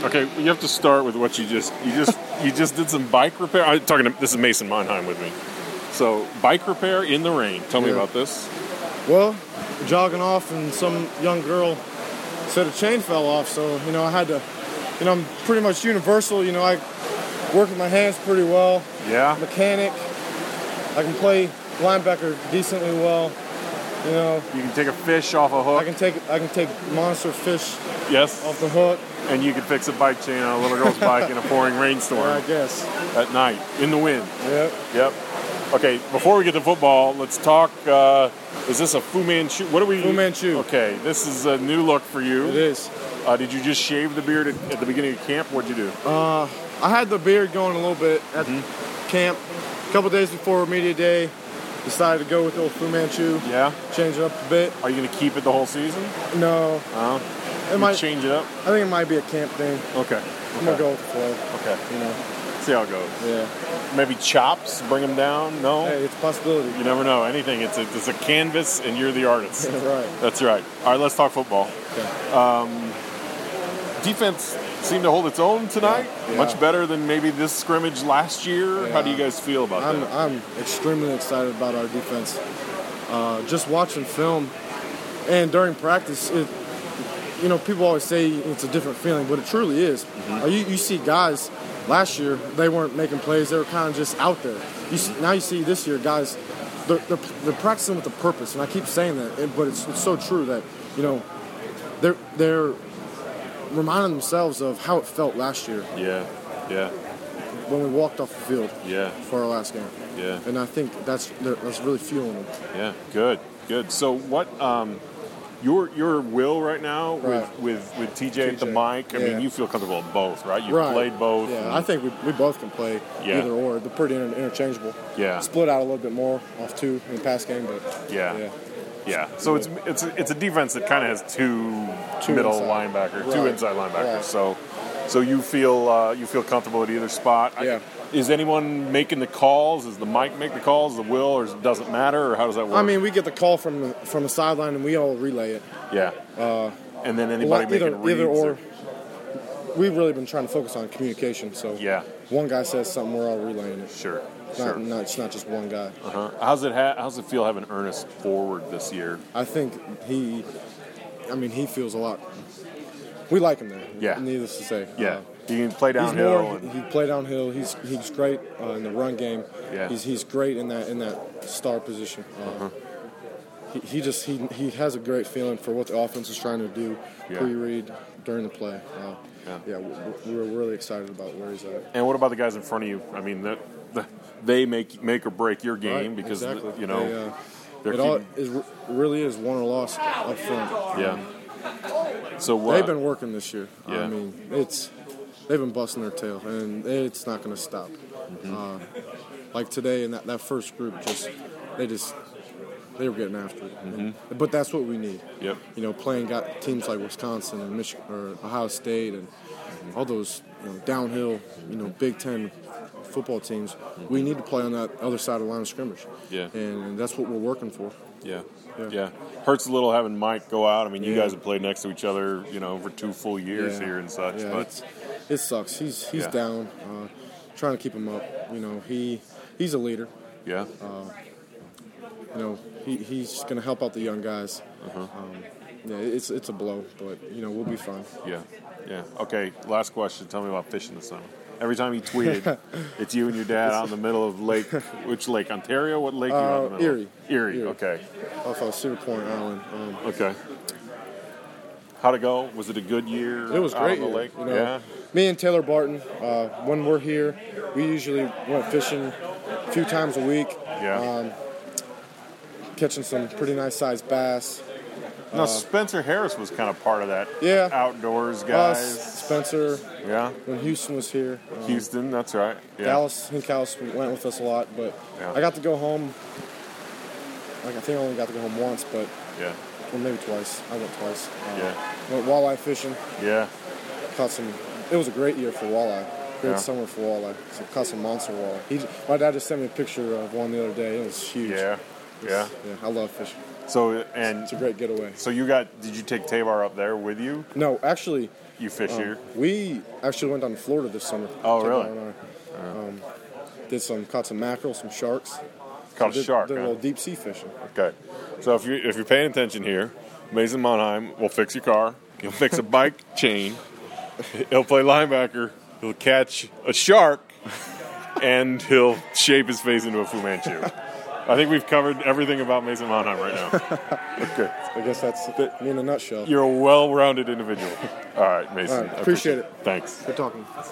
Okay, you have to start with what you just did some bike repair. This is Mason Monheim with me. So, bike repair in the rain. Tell me about this. Well, jogging off and some young girl said a chain fell off, so, I had to, I'm pretty much universal, I work with my hands pretty well. Yeah. Mechanic. I can play linebacker decently well. You can take a fish off a hook. I can take monster fish Yes. off the hook. And you can fix a bike chain on a little girl's bike in a pouring rainstorm. Yeah, I guess. At night, in the wind. Yep. Okay, before we get to football, let's talk, is this a Fu Manchu? What are we? Fu Manchu. Okay, this is a new look for you. It is. Did you just shave the beard at the beginning of camp? What'd you do? I had the beard going a little bit at camp. A couple days before media day, decided to go with the old Fu Manchu. Yeah? Change it up a bit. Are you going to keep it the whole season? No. Oh. It might change it up? I think it might be a camp thing. Okay. I'm going to go with the flow. Okay. See how it goes. Yeah. Maybe chops, bring them down? No? Hey, it's a possibility. You never know. Anything. It's a canvas and you're the artist. Right. That's right. All right, let's talk football. Okay. Defense seemed to hold its own tonight. Yeah. Much better than maybe this scrimmage last year. Yeah. How do you guys feel about that? I'm extremely excited about our defense. Just watching film and during practice, people always say it's a different feeling, but it truly is. You see guys last year, they weren't making plays. They were kind of just out there. Now you see this year, guys, they're practicing with a purpose, and I keep saying that, but it's so true that, they're reminding themselves of how it felt last year. Yeah. When we walked off the field. Yeah. For our last game. Yeah. And I think that's really fueling them. Yeah. Good. So what? Your will right now with TJ at the mic. I mean, you feel comfortable in both, right? You've played both. Yeah, I think we both can play either or. They're pretty interchangeable. Yeah. Split out a little bit more off two in the pass game, but yeah. So it's a defense that kind of has two middle linebackers, two inside linebackers. Right. So you feel comfortable at either spot. Yeah. Is anyone making the calls? Does the mic make the calls? The will, or does it matter? Or how does that work? I mean, we get the call from the sideline and we all relay it. Yeah. And then anybody making reads? Either or. We've really been trying to focus on communication. So one guy says something, we're all relaying it. Sure. It's not just one guy. How's it feel having Ernest forward this year? I think he feels a lot. We like him there. Yeah. Needless to say. Yeah. He can play downhill. He play downhill. He's great in the run game. Yeah. He's great in that star position. He has a great feeling for what the offense is trying to do, pre-read during the play. We're really excited about where he's at. And what about the guys in front of you? I mean, they make or break your game because exactly. It really is won or lost up front. Yeah. So they've been working this year. Yeah. I mean, they've been busting their tail, and it's not going to stop. Like today in that first group, they were getting after it. But that's what we need. Yep. Playing teams like Wisconsin and Michigan or Ohio State and all those downhill, Big Ten football teams. We need to play on that other side of the line of scrimmage. Yeah. And that's what we're working for. Yeah. Hurts a little having Mike go out. I mean, you guys have played next to each other, for 2 full years here and such. Yeah, but it sucks. He's down. Trying to keep him up. He's a leader. Yeah. He's going to help out the young guys. It's a blow, but we'll be fine. Yeah. Okay. Last question. Tell me about fishing this summer. Every time you tweeted, it's you and your dad out in the middle of lake. Which lake? Ontario? What lake are you out in the middle? Erie. Okay. Off of Cedar Point Island. Okay. How'd it go? Was it a good year? It was great. Out on the lake. Me and Taylor Barton, when we're here, we usually went fishing a few times a week. Yeah. Catching some pretty nice sized bass. Now, Spencer Harris was kind of part of that outdoors guys. Spencer. Yeah. When Houston was here. Houston, that's right. Yeah. Dallas went with us a lot, but I got to go home. I think I only got to go home once, but or maybe twice. I went twice. Went walleye fishing. Yeah. Caught some. It was a great year for walleye. Great summer for walleye. So caught some monster walleye. My dad just sent me a picture of one the other day. It was huge. Yeah. I love fishing. So it's a great getaway. So did you take Tabar up there with you? No, actually. You fish here? We actually went down to Florida this summer. Oh, really? Caught some mackerel, some sharks. Caught a shark. Did a little deep sea fishing. Okay. So if you're paying attention here, Mason Monheim will fix your car. He'll fix a bike chain. He'll play linebacker. He'll catch a shark, and he'll shape his face into a Fu Manchu. I think we've covered everything about Mason Monheim right now. Okay. I guess that's me in a nutshell. You're a well-rounded individual. All right, Mason. All right, appreciate it. Thanks. Good talking.